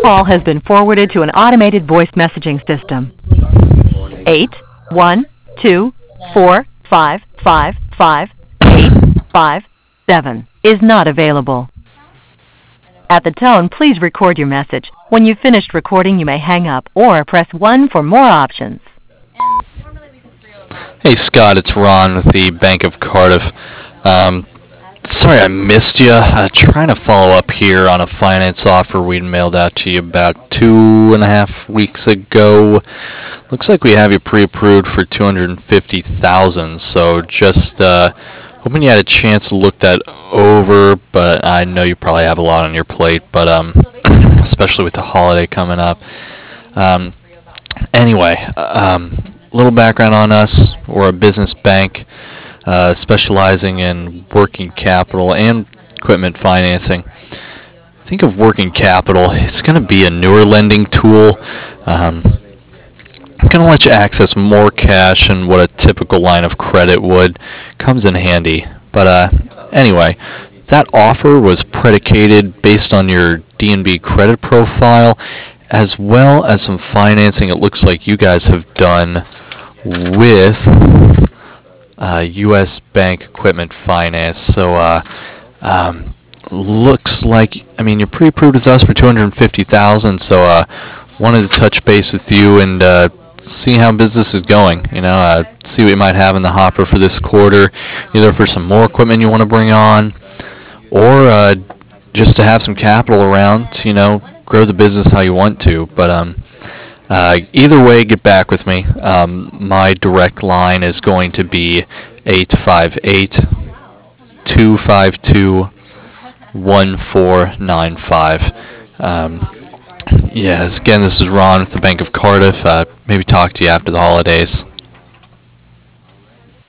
call has been forwarded to an automated voice messaging system. 81245555857 is not available. At the tone, please record your message. When you've finished recording, you may hang up or press 1 for more options. Hey Scott, it's Ron with the Bank of Cardiff. Sorry I missed you. Trying to follow up here on a finance offer we'd mailed out to you about 2.5 weeks ago. Looks like we have you pre-approved for $250,000. So just hoping you had a chance to look that over. But I know you probably have a lot on your plate. But especially with the holiday coming up. Anyway. Little background on us. We're a business bank specializing in working capital and equipment financing. Think of working capital, it's going to be a newer lending tool. Going to let you access more cash than what a typical line of credit would. Comes in handy. But anyway, that offer was predicated based on your D&B credit profile, as well as some financing it looks like you guys have done with U.S. Bank Equipment Finance. So looks like, you're pre-approved with us for $250,000. So wanted to touch base with you and see how business is going. See what you might have in the hopper for this quarter, either for some more equipment you want to bring on, or just to have some capital around to, grow the business how you want to. But either way, get back with me. My direct line is going to be 858-252-1495. Yes, again, this is Ron with the Bank of Cardiff. Maybe talk to you after the holidays.